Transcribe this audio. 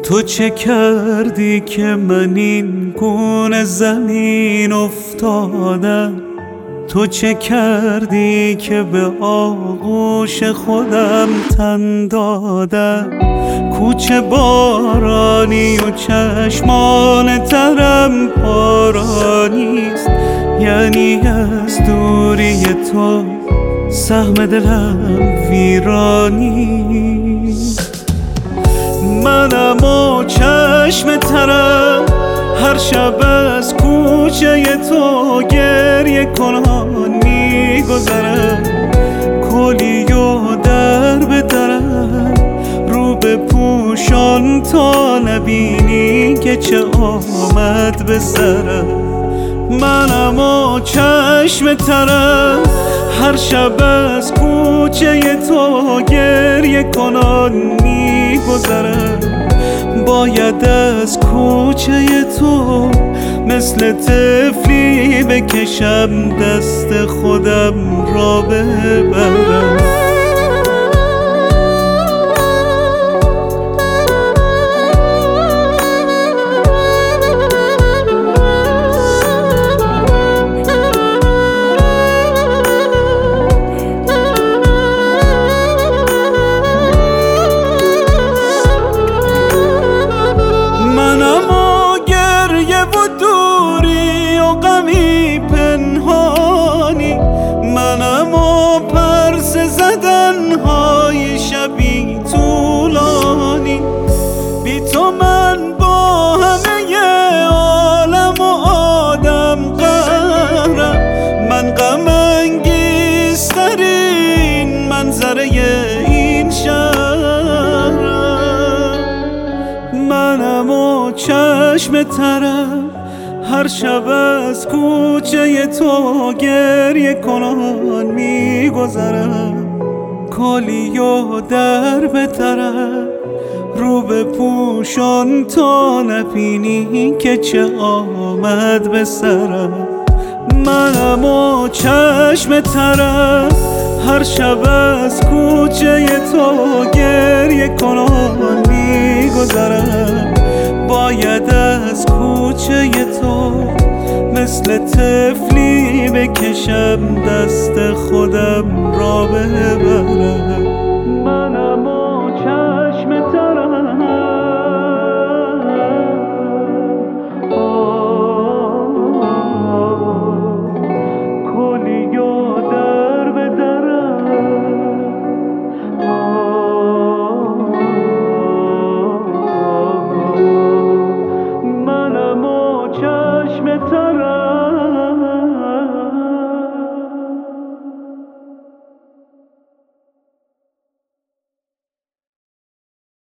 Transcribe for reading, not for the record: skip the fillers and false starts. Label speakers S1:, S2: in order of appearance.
S1: تو چه کردی که من این گونه زمین افتادم؟ تو چه کردی که به آغوش خودم تن دادم؟ کوچه بارانی و چشمان ترم پارانیست، یعنی از دوری تو سهم دلم ویرانی. منم و چشم ترم هر شب از کوچه تو گریه کنان میگذرم، کلی و در به درم رو به پوشان تا نبینی که چه آمد به سرم. منم و چشم ترم هر شب از کوچه تو گریه کنان میگذرم، باید از کوچه تو مثل طفلی بکشم دست خودم را ببرم. منم و پرس زدنهای شبی طولانی، بی تو من با همه عالم و آدم قهرم. من غم انگیزترین منظره این شهرم. منم و چشم ترم هر شب از کوچه تو گریه کنان میگذرم، کلی و در به طرف رو به پوشان تا نبینی که چه آمد به سرم. منم و چشم ترم هر شب از کوچه تو گریه کنان میگذرم، باید از کوچه تو مثل طفلی بکشم دست خودم را ببرم.